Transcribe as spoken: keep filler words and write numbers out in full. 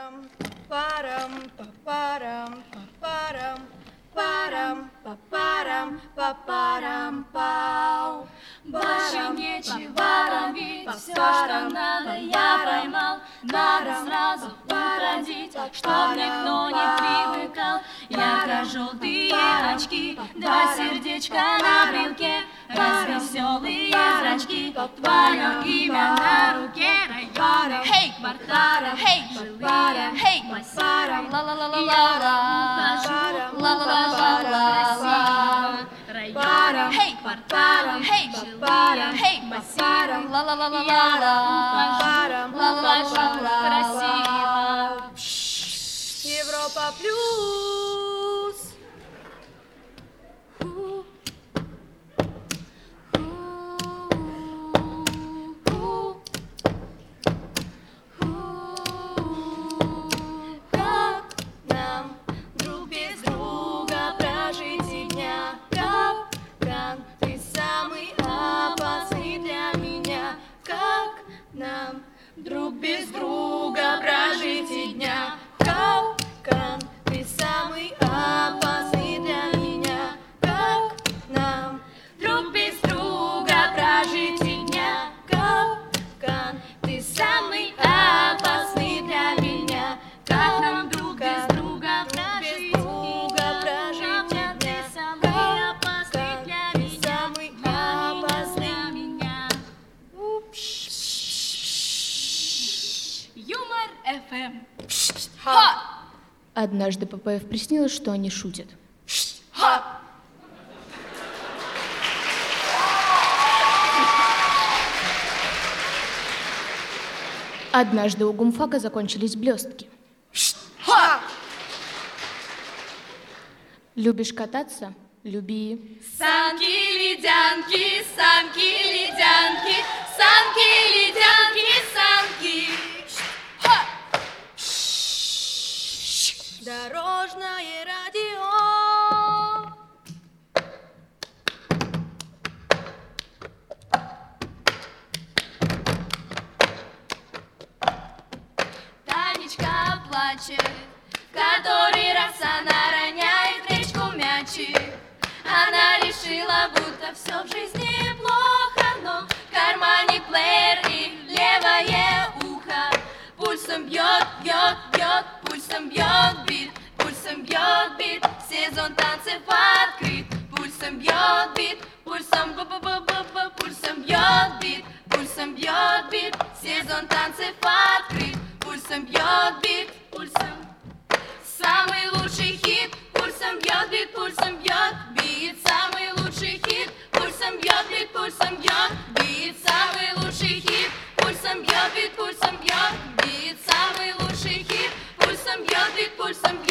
Парам, парам, папарам, папарам, парам, папарам, папарам, пау. Больше нечего ловить, все, что надо, я поймал. Надо сразу уходить, чтоб никто не привыкал. Я желтые очки, два сердечка на брелке, развеселые зрачки, твое имя на руке. Районы, хей, кварталы, хей, жилые, хей, массивы, ла-ла-ла-ла-ла-ла, ла-ла-ла-ла-ла-ла. Районы, хей, кварталы, хей, жилые, хей, массивы, ла-ла-ла-ла-ла-ла, ла-ла-ла-ла-ла, красиво. Европа плюс. Как нам друг без друга прожить и дня? Капкан, ты самый опасный для меня. Как нам друг без друга прожить и дня? Капкан, ты самый опасный для меня. Как нам друг без друга прожить и дня? Капкан, ты самый опасный для меня. Как нам друг без друга прожить и дня? Ты самый опасный для меня, для меня. Юмор эф эм. Ха! Однажды Папаев приснилось, что они шутят. Ха! Однажды у гумфака закончились блестки. Ха! Любишь кататься? Люби. Санки, ледянки, санки, ледянки, санки, ледянки, санки. Дорожное радио. Танечка плачет, который раз она роняет речку мячик. Она решила, будто все в жизни плохо, но в кармане плеер и левое ухо. Пульсом бьет, бьет, бьет, пульсом бьет бит, пульсом бьет бит, сезон танцев открыт. Пульсом бьет бит, пульсом б-б-б-б-б, пульсом бьет бит, пульсом бьет бит, сезон танцев открыт. Пульсом бьет бит, пульсом. Самый лучший хит, пульсом бьет бит, пульсом бьет бит. Самый лучший хит, пульсом бьет бит, пульсом бьет бит. Самый лучший хит, пульсом бьет бит, пульсом бьет бит. Самый лучший хит, пульсом бьет бит, пульсом бьет.